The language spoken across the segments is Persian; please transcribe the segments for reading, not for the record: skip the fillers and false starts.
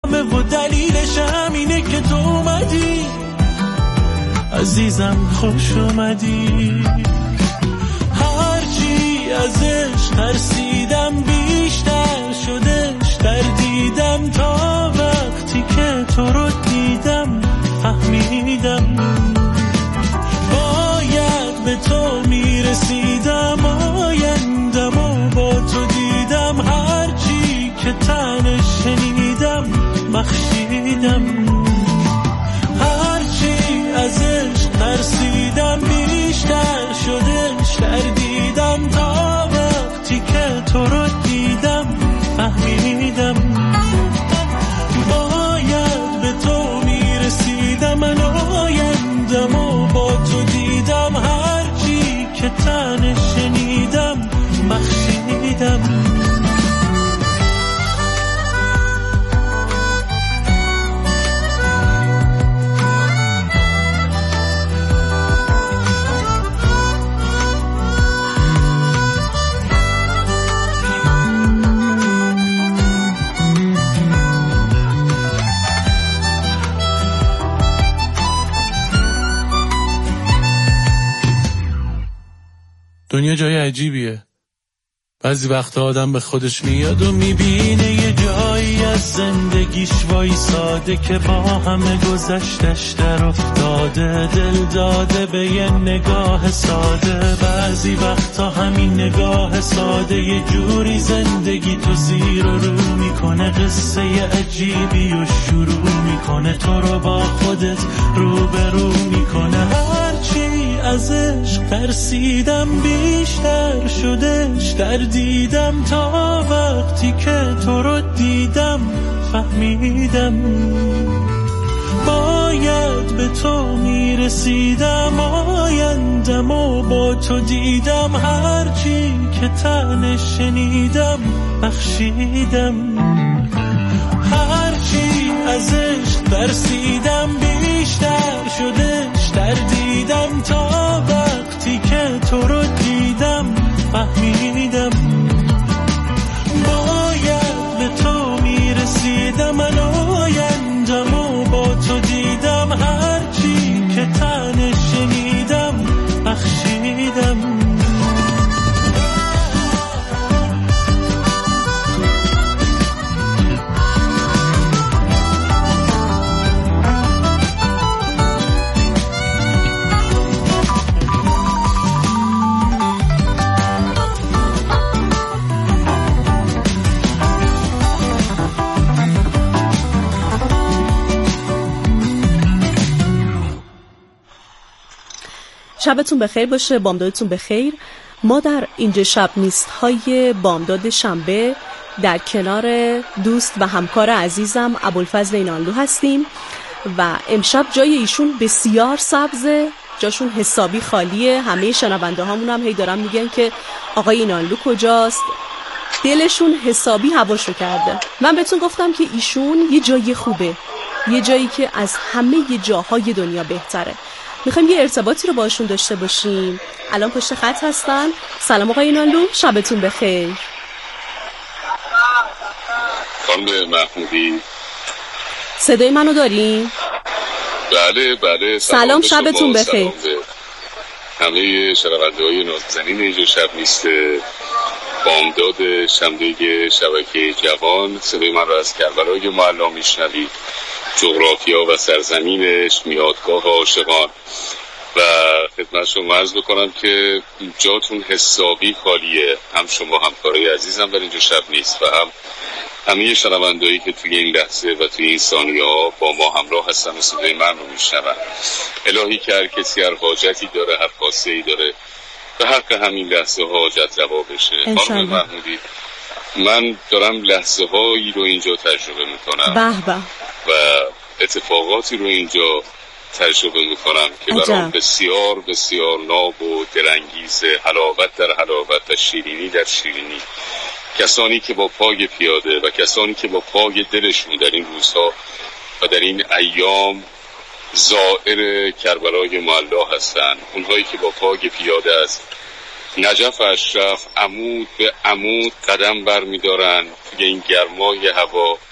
و دلیلش همینه که تو اومدی عزیزم، خوش اومدی. هرچی ازش ترسیدم بیشتر شدش تردیدم، تا وقتی که تو رو دیدم فهمیدم باید به تو میرسیدم، آیندم و با تو دیدم، هرچی که تنش شنیدم بخشیدم، هرچی ازش ترسیدم بیشتر شدش تردیدم، تا وقتی که تو رو دیدم فهمیدم باید به تو میرسیدم، من آیندم و با تو دیدم، هرچی که تنش شنیدم بخشیدم. دنیا جای عجیبیه. بعضی وقتا آدم به خودش میاد و میبینه یه جایی از زندگیش وایساده که با همه گذشتش در افتاده، دل داده به یه نگاه ساده. بعضی وقتا همین نگاه ساده یه جوری زندگی تو زیر و رو میکنه، قصه عجیبی و شروع میکنه، تو رو با خودت روبرو میکنه. هرچی ازش ترسیدم بیشتر شدش تردیدم، تا وقتی که تو رو دیدم فهمیدم باید به تو میرسیدم، آیندم و با تو دیدم، هرچی که تنش شنیدم بخشیدم، هرچی ازش ترسیدم بیشتر شدش تردیدم، تا وقتی که تو رو دیدم فهمیدم باید به تو میرسیدم، من آیندم و با تو دیدم، هرچی که تنش شنیدم بخشیدم. شبتون بخیر باشه، بامدادتون بخیر. ما در اینجا شب نیست های بامداد شنبه در کنار دوست و همکار عزیزم ابوالفضل اینانلو هستیم و امشب جای ایشون بسیار سبزه، جاشون حسابی خالیه. همه شنونده هامون هم هی دارن میگن که آقای اینانلو کجاست، دلشون حسابی هواشو کرده. من بهتون گفتم که ایشون یه جای خوبه، یه جایی که از همه جاهای دنیا بهتره. میخوایم یه ارتباطی رو باشون داشته باشیم. الان پشت خط هستن. سلام آقای اینانلو، شبتون بخیر. خانم محمودی، صدای منو دارین؟ بله بله. سلام، شبتون بخیر. همه شنونده‌های نازنین اینجا شب نیست بامداد شنبه شبکه جوان. صدای من را از کربلای معلی میشنوید، جغرافیا و سرزمینش، میادگاه عاشقان. و خدمت شما عرض بکنم که جاتون حسابی خالیه، هم شما همکارای عزیزم در اینجا شب نیست و هم همه شنوندهایی که توی این لحظه و توی این ثانیه ها با ما همراه هستن و صدای من رو میشنون. الهی که هر کسی هر حاجتی داره، هر خواسته ای داره، به حق همین لحظه ها حاجت روا بشه. خانم محمودی، من دارم لحظه هایی رو اینجا تجربه میکنم و اتفاقاتی رو اینجا تجربه میکنم که برام بسیار بسیار ناب و دلانگیزه، حلاوت در حلاوت و شیرینی در شیرینی. کسانی که با پای پیاده و کسانی که با پای دلشون در این روزها و در این ایام زائر کربلای معلی هستن، اونهایی که با پای پیاده از نجف اشرف عمود به عمود قدم بر می دارن توی این گرمای هوا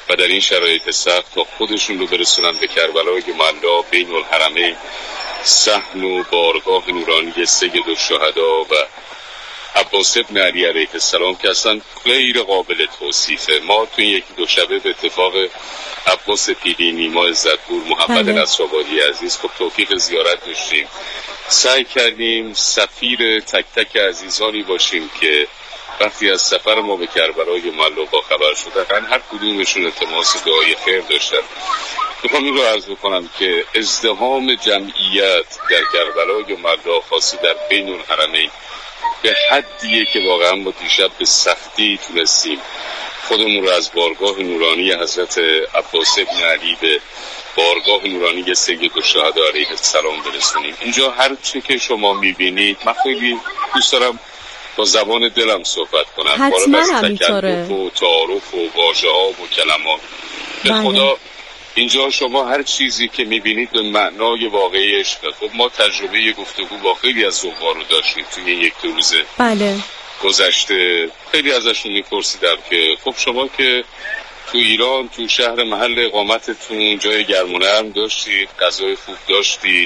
و در این شرایط سخت تا خودشون رو برسونن به کربلای معلا بین الحرمین، صحن و بارگاه نورانی سید الشهدا و عباس ابن علی علیه السلام که اصلا غیر قابل توصیفه. ما توی یکی دو شبه به اتفاق عباس پیری، نیما عزتپور، محمد نصرآبادی عزیز خب توفیق زیارت داشتیم. سعی کردیم سفیر تک تک عزیزانی باشیم که وقتی از سفر ما به کربلای معلا با خبر شدن هر کدومشون التماس دعای خیر داشتن. میخوام این رو عرض بکنم که ازدحام جمعیت در کربلای معلا خاصی در بین الحرمین به حدیه که واقعا ما دیشب به سختی تونستیم خودمون رو از بارگاه نورانی حضرت عباس ابن علی به بارگاه نورانی سید الشهدا علیه السلام برسونیم. اینجا هر چه که شما میبینید، من خیلی دوست دارم با زبان دلم صحبت کنم، حتما همینطوره. تکلف و تعارف و واژه ها و کلمات به خدا اینجا شما هر چیزی که میبینید به معنای واقعی عشقه. خب ما تجربه گفتگو با خیلی از زوار رو داشتیم توی یک دو روز گذشته. خیلی ازشون میپرسیدم که خب شما که تو ایران تو شهر محل اقامتتون جای گرم و نرم داشتید، غذای خوب داشتید،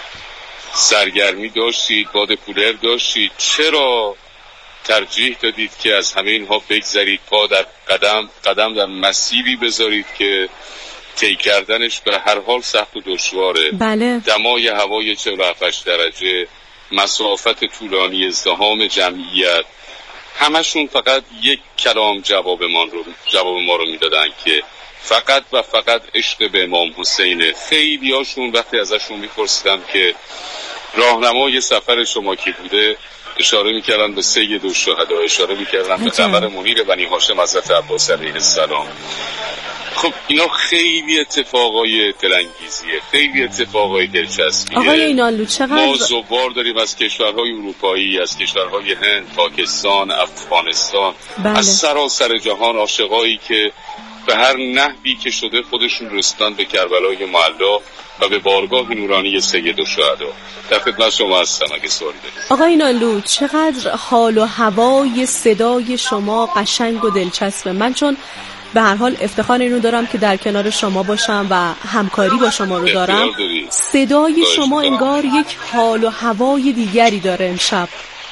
سرگرمی داشتید، باد کولر داشتید، چرا ترجیح دادید که از همه اینها بگذرید، پا در قدم در مسیری بذارید که طی کردنش به هر حال سخت و دشواره؟ دمای هوای 47 درجه، مسافت طولانی، ازدحام جمعیت، همشون فقط یک کلام جواب ما رو میدادن که فقط و فقط عشق به امام حسینه. خیلی هاشون وقتی ازشون میپرسیدم که راهنمای سفر شما کی بوده، اشاره میکردن به سید الشهدا، اشاره میکردن به قمر منیر بنی هاشم حضرت عباس علیه السلام. خب اینا خیلی اتفاقای دلانگیزیه، خیلی اتفاقای دلچسبیه. آقای اینانلو چقدر ما زوار داریم از کشورهای اروپایی، از کشورهای هند، پاکستان، افغانستان، از سراسر جهان، عاشقایی که به هر نحوی که شده خودشون رسیدن به کربلای معلا و به بارگاه نورانی سید الشهدا. در خدمت شما هستم اگه سوالی دارید. آقای اینانلو چقدر حال و هوای صدای شما قشنگ و دلچسبه. من چون به هر حال افتخار اینو دارم که در کنار شما باشم و همکاری با شما رو دارم، صدای شما انگار یک حال و هوای دیگری داره امشب.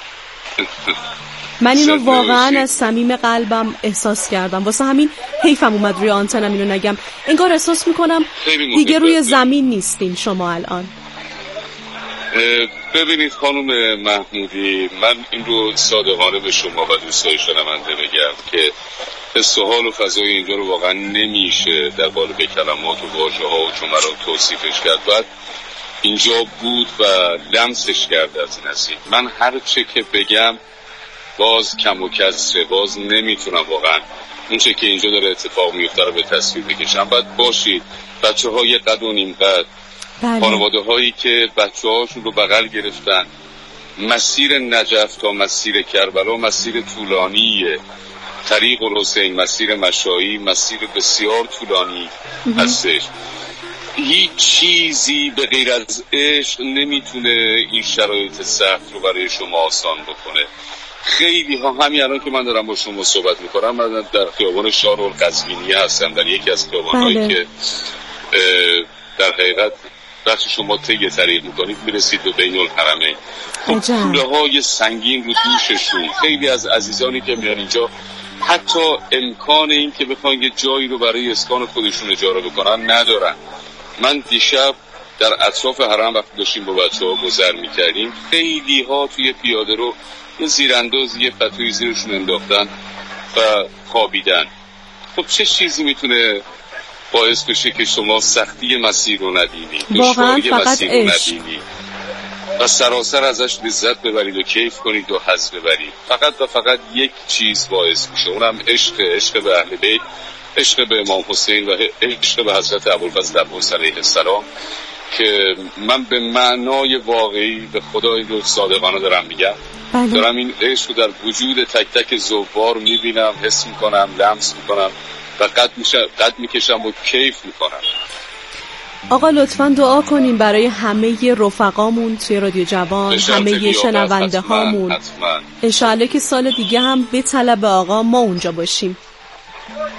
من اینو واقعا از صمیم قلبم احساس کردم، واسه همین حیفم اومد روی آنتنم اینو نگم. انگار احساس میکنم دیگه روی زمین نیستین شما الان. ببینید خانم محمودی، من این رو صادقانه به شما و دوستای شنونده بگم که حس و حال و فضای اینجا رو واقعا نمیشه در قالب کلمات و واژه ها و جملات توصیفش کرد. بعد اینجا بود و لمسش کرد از این نصیب. من هر چه که بگم باز کم و کسره، باز نمیتونم واقعا اون چه که اینجا داره اتفاق میفته رو به تصویر بکشم. باید باشید بچه های قد و نیم قد، خانواده هایی که بچه هاشون رو بغل گرفتن، مسیر نجف تا مسیر کربلا مسیر طولانیه، طریق الحسین، مسیر مشایی، مسیر بسیار طولانی هستش. هیچ چیزی به غیر از عشق نمیتونه این شرایط سخت رو برای شما آسان بکنه. خیلی ها همین الان که من دارم با شما صحبت میکنم، من در خیابان شارالقزوینی هستم، در یکی از خیابان‌هایی که در حقیقت وقتی شما طی طریق میکنید میرسید به بین الحرمین. کوله های سنگین رو دوششون، خیلی از عزیزانی که میان اینجا حتی امکان این که بخوان یه جایی رو برای اسکان خودشون اجاره بکنن ندارن. من دیشب در اطراف حرم وقتی داشتیم با بچه ها گذر میکردیم، خیلی ها توی پیاده رو یه زیرانداز یه پتوی زیرشون انداختن و خوابیدن. خب چه چیزی میتونه باعث بشه که شما سختی مسیر رو ندیدید، دشواری مسیر رو ندیدید و سراسر ازش لذت ببرید و کیف کنید و حظ ببرید؟ فقط و فقط یک چیز باعث میشه، اونم عشق به اهل بیت، عشق به امام حسین و عشق به حضرت ابوالفضل عباس علیه السلام، که من به معنای واقعی به خدا این رو صادقانه دارم میگم. دارم این عشق رو در وجود تک تک زوار میبینم، حس میکنم، لمس میکنم و قد میکشم و کیف میکنم. آقا لطفاً دعا کنیم برای همه رفقامون توی رادیو جوان، همه شنونده هامون. انشاءالله که سال دیگه هم به طلب آقا ما اونجا باشیم.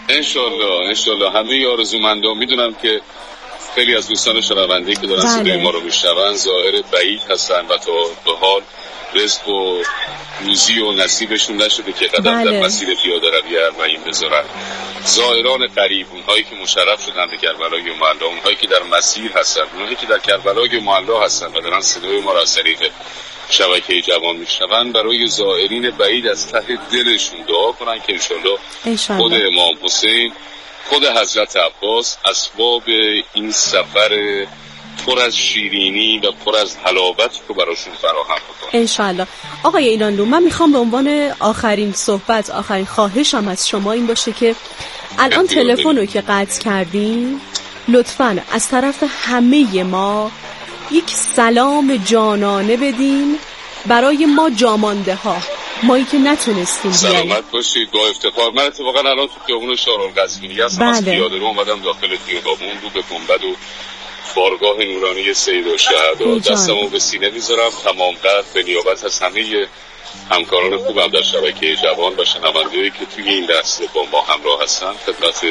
انشالله همه آرزومندان. میدونم که خیلی از دوستان شنونده که دارن صدای ما رو میشنون ظاهر بعید هستن و تا به حال رزق و روزی و نصیبشون نشده که قدم در مسیر پیاده روی اربعین بذارن. ظاهران قریب، اونهایی که مشرف شدن به کربلای معلی، اونهایی که در مسیر هستن، اونهایی که در کربلای معلی هستن و دارن صدای ما را از طریق شبکه جوان میشنون، برای زائرین بعید از ته دلشون دعا کنن که انشالله خود امام حسین، خود حضرت عباس اسباب این سفر پر از شیرینی و پر از حلاوت رو براشون فراهم بکنه انشالله. آقای اینانلو، من میخوام به عنوان آخرین صحبت، آخرین خواهشم از شما این باشه که الان تلفن رو که قطع کردین لطفاً از طرف همه ما یک سلام جانانه بدین برای ما جامانده ها، مایی که نتونستیم بیاییم. سلامت باشید، با افتخار. من اتفاقا الان تو خیابون شارالقزوینی هستم. از پیاده رو اومدم داخل خیابون رو به گنبد و بارگاه نورانی سید الشهدا دستمو به سینه میذارم. تمام قدر به نیابت از همه همکاران خوبم در شبکه جوان و شنونده‌ای که توی این لحظه با ما همراه هستن خدمت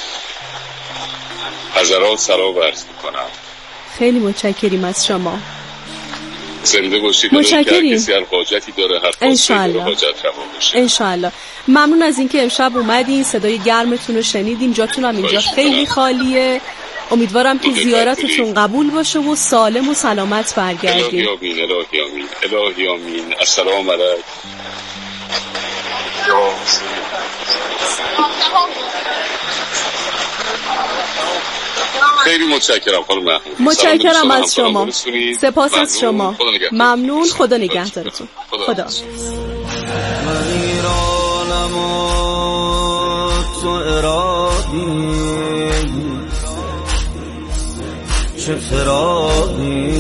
حضرات سلام عرض میکنم. خیلی متشکریم از شما. زنده باشید. متشکریم. کسی هر حاجتی داره هر خواستی داره حاجت روا بشه. انشالله. ممنون از اینکه امشب اومدین، صدای گرمتون رو شنیدیم. جاتون هم اینجا خیلی خالیه. امیدوارم که زیارتتون قبول باشه و سالم و سلامت برگردید. الهی آمین. السلام علیکم. خیلی متشکرم خانم محمود. متشکرم از شما. سپاس از شما. ممنون. خدا نگهدارتون. خدا. من ایرانم و تو عراقی، چه فراقی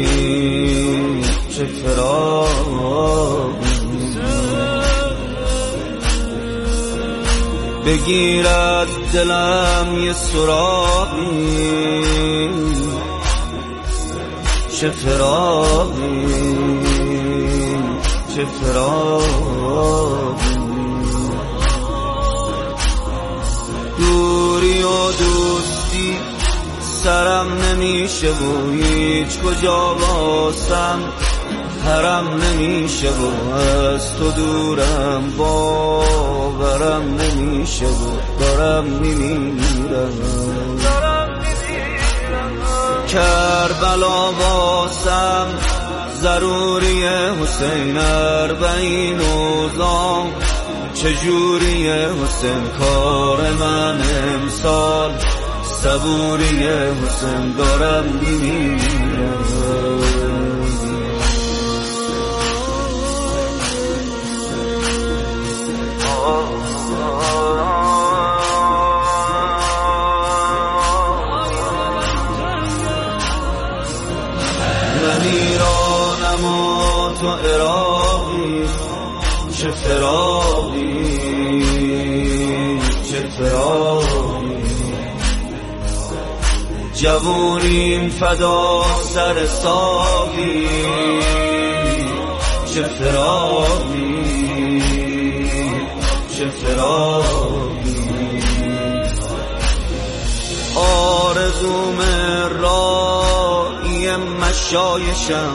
چه فراقی، بگیرد دلم یه سراغی، چه فراقی چه فراقی، دوری و دوستی سرم نمیشه و هیچ کجا واسم حرم نمیشه و از تو دورم باورم نمیشه و دارم میمیرم. کربلا واسم ضروری حسین، اربعین اوزام چجوری حسین، کار من امسال صبوری حسین، دارم میمیرم. من ایرانم و تو عراقی، چه فراقی چه فراقی، جوونیم فدا سر ساقی، چه فراقی چه فراقی، آرزوم راهی مشایشم،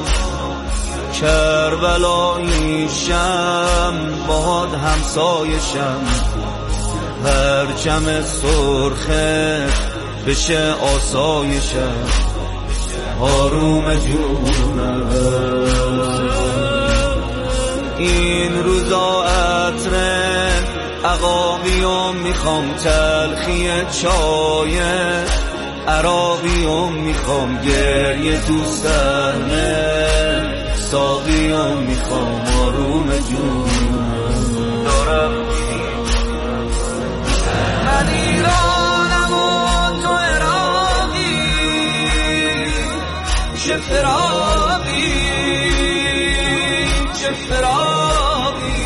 کربلاییشم باد همسایشم، پرچم سرخه بشه آسایشم، آروم جونم. این روزا عطر عقاقیم میخوام، تلخی چای عراقیم میخوام، گریه تو صحنه ساقیم میخوام، آروم جونم دارم. من ایرانم و تو عراقی، چه فراقی چه فراقی،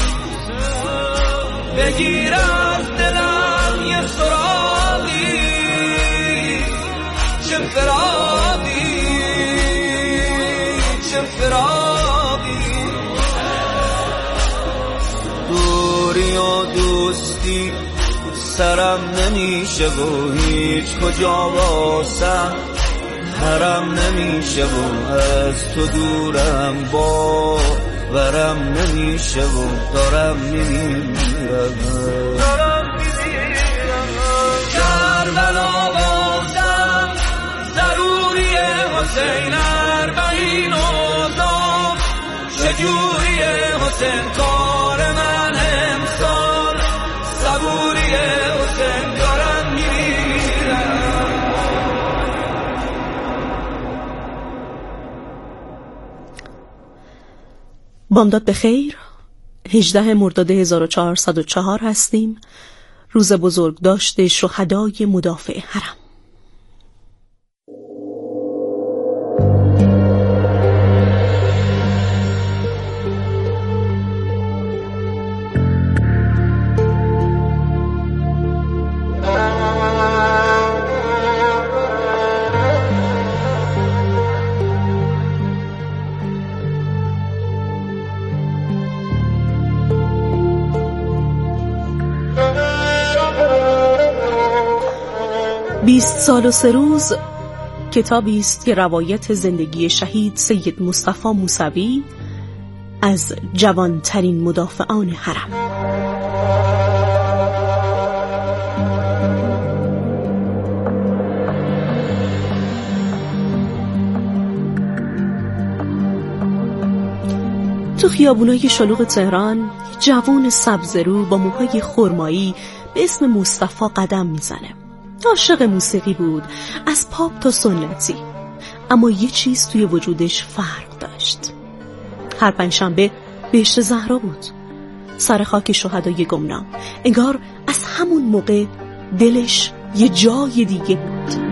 بگیر از دلم یه سراغی، چه فراقی چه فراقی، دوری و دوستی سرم نمیشه و هیچ کجا واسم حرم نمیشه و از تو دورم باورم نمیشه و دارم میمیرم کربلا بازم ضروریه حسین اربعین و دام چجوریه حسین کار من امسال صبوریه حسین دارم میمیرم. بامداد بخیر. 18 مرداد 1404 هستیم، روز بزرگداشت شهدای مدافع حرم. بیست سال و 3 روز کتابی است که روایت زندگی شهید سید مصطفی موسوی از جوانترین مدافعان حرم. تو خیابونای شلوغ تهران جوان سبزرو با موهای خرمایی به اسم مصطفی قدم میزنه. عاشق موسیقی بود، از پاپ تا سنتی، اما یه چیز توی وجودش فرق داشت. هر پنجشنبه بهشت زهرا بود، سر خاک شهدای گمنام. انگار از همون موقع دلش یه جای دیگه بود.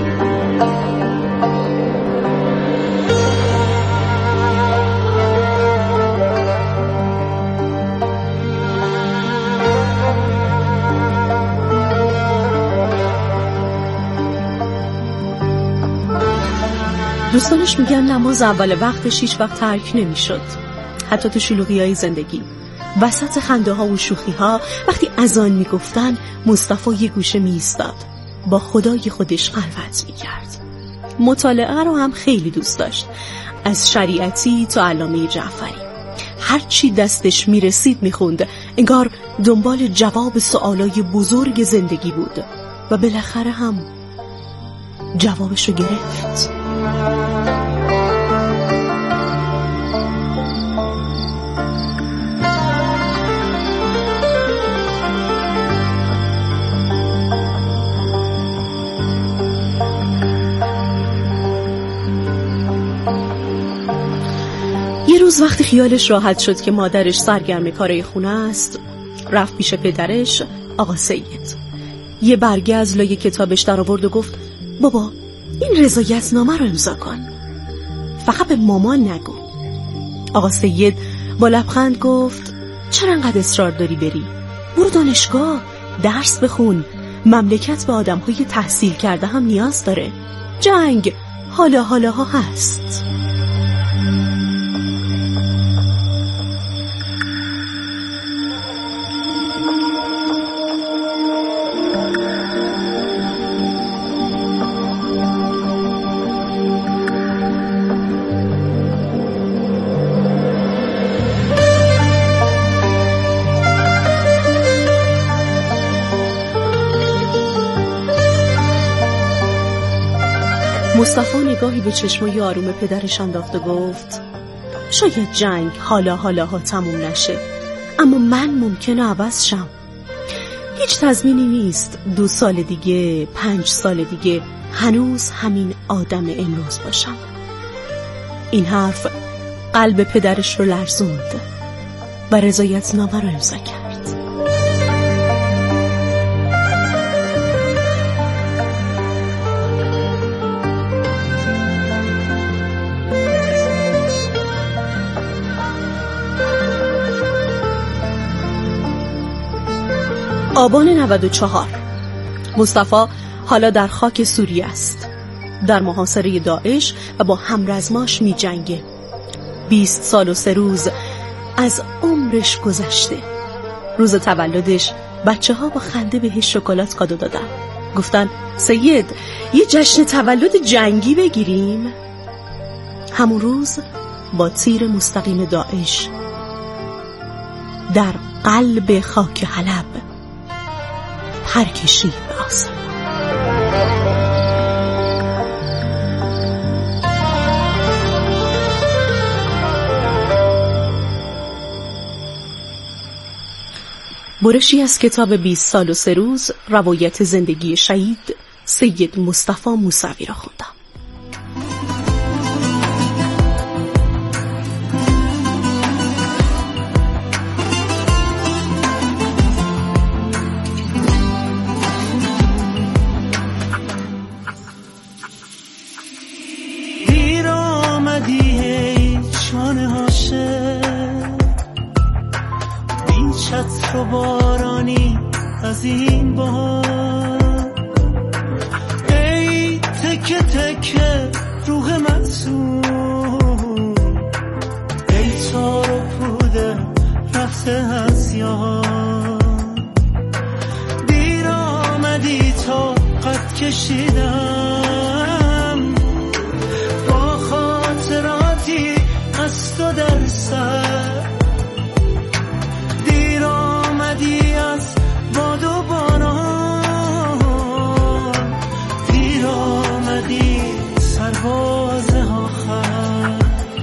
دوستانش میگن نماز اول وقتش هیچ وقت ترک نمیشد، حتی تو شلوغی‌های زندگی، وسط خنده ها و شوخی ها. وقتی اذان میگفتن مصطفی یه گوشه میایستاد، با خدای خودش خلوت میکرد. مطالعه رو هم خیلی دوست داشت، از شریعتی تا علامه جعفری. هر چی دستش میرسید میخوند، انگار دنبال جواب سوالای بزرگ زندگی بود و بالاخره هم جوابشو گرفت. یه روز وقتی خیالش راحت شد که مادرش سرگرم کارای خونه است، رفت پیش پدرش آقا سید. یه برگه از لای کتابش در آورد و گفت بابا این رضایتنامه رو امضا کن، فقط به مامان نگو. آقا سید با لبخند گفت چرا انقدر اصرار داری بری؟ برو دانشگاه درس بخون، مملکت به آدم‌های تحصیل کرده هم نیاز داره. جنگ حالاها هست. مصطفی نگاهی به چشمای آروم پدرش انداخت و گفت شاید جنگ حالاها تموم نشه، اما من ممکنه عوض شم. هیچ تضمینی نیست 2 سال دیگه، 5 سال دیگه هنوز همین آدم امروز باشم. این حرف قلب پدرش رو لرزوند و رضایتنامه رو امضا کرد. آبان 94 مصطفی حالا در خاک سوریه است، در محاصره داعش و با همرزماش می جنگه. 20 سال و 3 روز از عمرش گذشته. روز تولدش بچه ها با خنده بهش شکلات کادو دادن. گفتن سید یه جشن تولد جنگی بگیریم. همون روز با تیر مستقیم داعش در قلب خاک حلب پر کشید به آسمان. برشی از کتاب 20 سال و 3 روز روایت زندگی شهید سید مصطفی موسوی را خوندم. دیر آمدی ای شانه هاشه، این چتر و بارانی از این بار، ای تکه تکه روح معصوم، ای تار و پوده رفته از یاد. دیر آمدی تا قد کشیدم با خاطراتی از تو در سر. دیر آمدی از باد و باران، دیر آمدی سرباز آخر.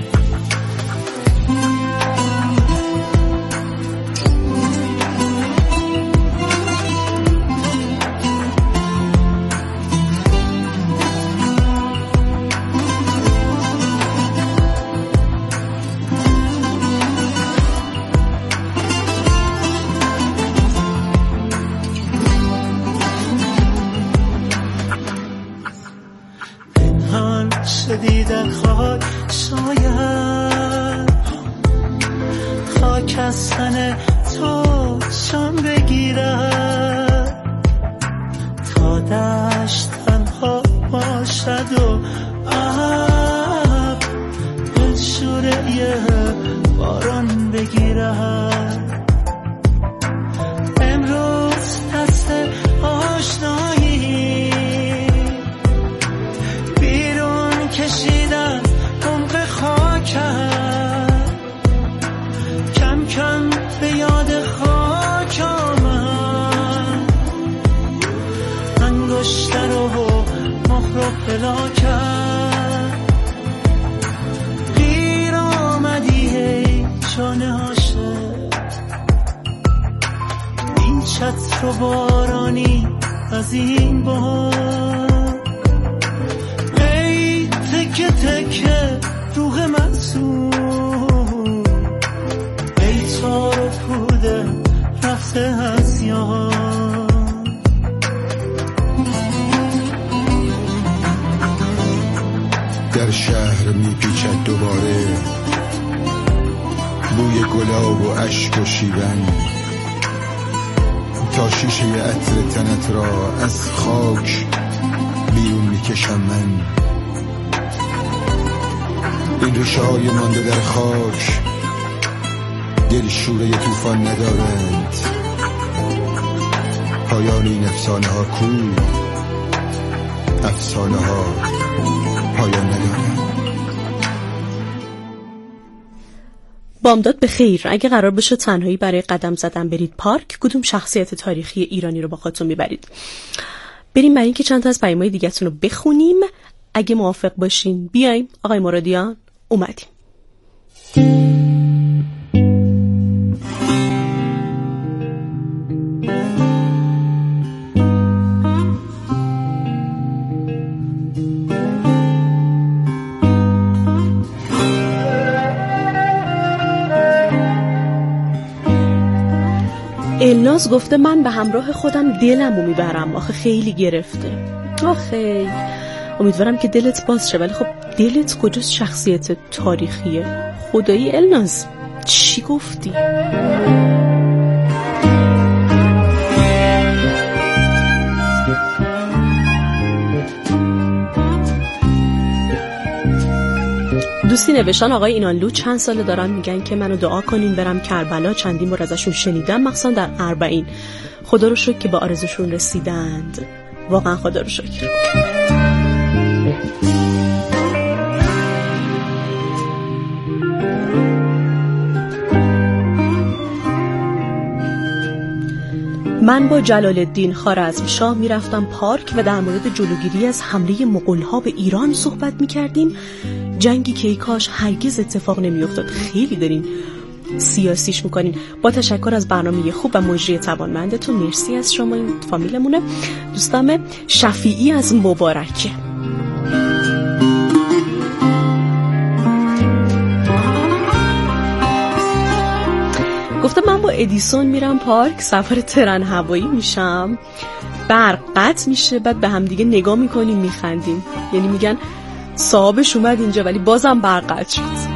شدی در خاک شاید خاک از تن تو شان بگیرد تا دشت تنها باشد و ابر شوره باران بگیرد. امروز دست آشنایی کشیدن عمق خاکم، کم کم به یاد خاک آمد، انگشتر و مهر و پلاکم. دیر آمدی ای جان عاشق، این چتر و بارانی از این بار، تکه تکه روح معصوم، ای تار و پوده رفته از یاد. در شهر میپیچد دوباره بوی گلاب و اشک و شیون، تا شیشه عطر تنت را از خاک بیرون میکشم من. این ریشه های مانده در خاک دل شوره طوفان ندارند، پایان این افسانه ها کو، افسانه ها پایان ندارند. بامداد به خیر. اگه قرار بشه تنهایی برای قدم زدن برید پارک، کدوم شخصیت تاریخی ایرانی رو با خودتون میبرید؟ بریم برای اینکه چند تا از پیام‌های دیگه‌تون رو بخونیم. اگه موافق باشین بیایم. آقای مرادیان اومدیم. الناز گفته من به همراه خودم دلمو میبرم، آخه خیلی گرفته. آخه امیدوارم که دلت باز شه، ولی خب دلت کجاست؟ شخصیت تاریخیه خدایی. الناز چی گفتی؟ دوستی نوشتن آقای اینانلو چند ساله دارن میگن که منو دعا کنین برم کربلا. چندین بار ازشون شنیدم، مخصوصا در 40. خدا رو شکر که به آرزوشون رسیدند، واقعا خدا رو شکر. من با جلال الدین خوارزمشاه میرفتم پارک و در مورد جلوگیری از حمله مغول‌ها به ایران صحبت میکردیم، جنگی که ای کاش هرگز اتفاق نمیافتاد. خیلی دارین سیاسیش میکنین. با تشکر از برنامه خوب و مجری توانمندتون، مرسی از شما. این فامیلمونه. دوستم شفیعی از مبارکه. گفتم من با ادیسون میرم پارک، سفر ترن هوایی میشم، برق قطع میشه، بعد به هم دیگه نگاه میکنیم میخندیم. یعنی میگن صاحبش اومد اینجا ولی بازم برق قطع شد.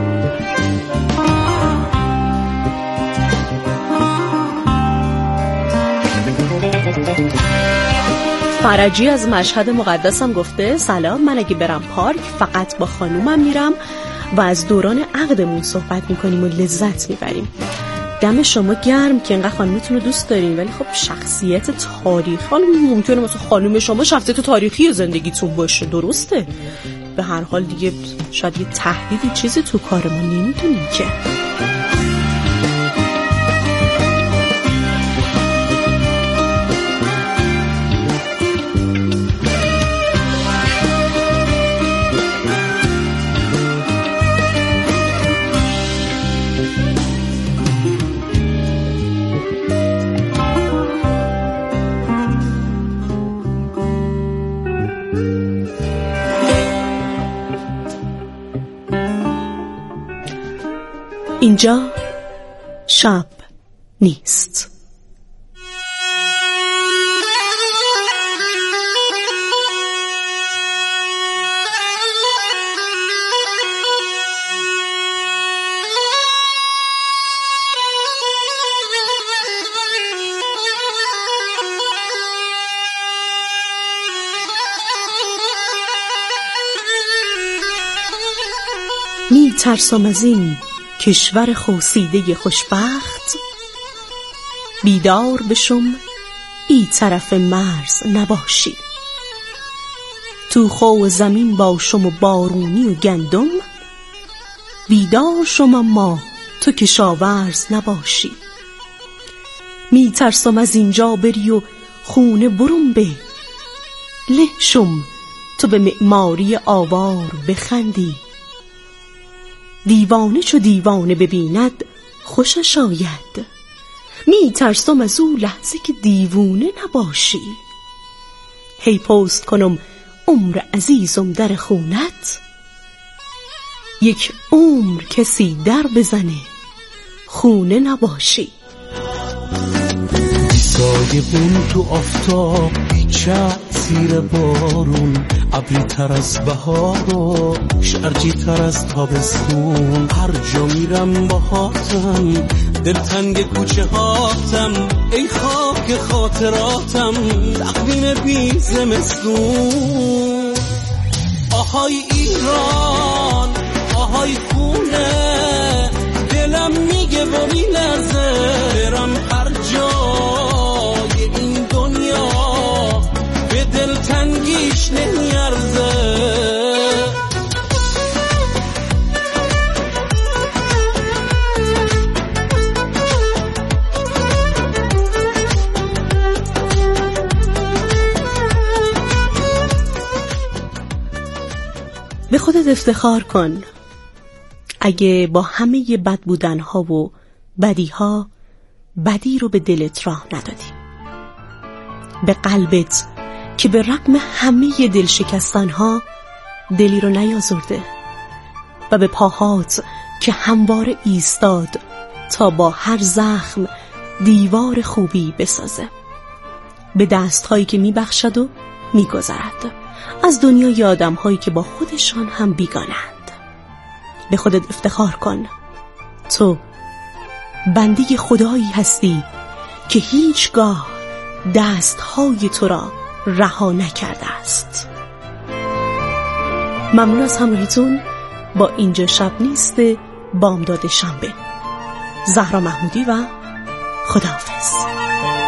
فرجی از مشهد مقدسم گفته سلام، من اگه برم پارک فقط با خانومم میرم و از دوران عقدمون صحبت میکنیم و لذت میبریم. دم شما گرم که اینقدر خانومتون رو دوست دارین، ولی خب شخصیت تاریخی، حالا ممکنه مثلا خانوم شما شخصیت تاریخی زندگیتون باشه، درسته، به هر حال دیگه شاید یه تهدیدی چیزی تو کار ما نمیدونیم که. اینجا شب نیست. می ترسم از این کشور خوسیده خوشبخت، بیدار بشم ای طرف مرز نباشی. تو خو زمین باشم و بارونی و گندم، بیدار شم اما تو کشاورز نباشی. می ترسم از اینجا بری و خونه برم به، له شم تو به معماری آوار بخندی. دیوانه چو دیوانه ببیند خوشش آید، می ترسم از او لحظه که دیوونه نباشی. هی پست کنم عمر عزیزم در خونت، یک عمر کسی در بزنه خونه نباشی. سایه بون تو آفتاب، تأثیر بارون، ابری تر از بهار و شرجی تر از تابستون. هر جا میرم با هاتم، دلتنگ کوچه هاتم، ای خاک خاطراتم، تقویم بی زمستون. آهای ایران، آهای خونه، دلم میگه و میلرزه برم هر جای این دنیا، به دلتنگیش نمیارزه. به خودت افتخار کن. اگه با همه بد بودنها و بدیها بدی رو به دلت راه ندادی، به قلبت که به رغم همه دل شکستنها دلی رو نیازرده، و به پاهات که همواره ایستاد تا با هر زخم دیوار خوبی بسازه، به دستهایی که میبخشد و میگذرد از دنیای آدمهایی که با خودشان هم بیگانند. به خودت افتخار کن. تو بنده خدایی هستی که هیچگاه دستهای تو را رها نکرده است. ممنون از همراهیتون. با اینجا شب نیست بامداد شنبه. زهرا محمودی و خداحافظ.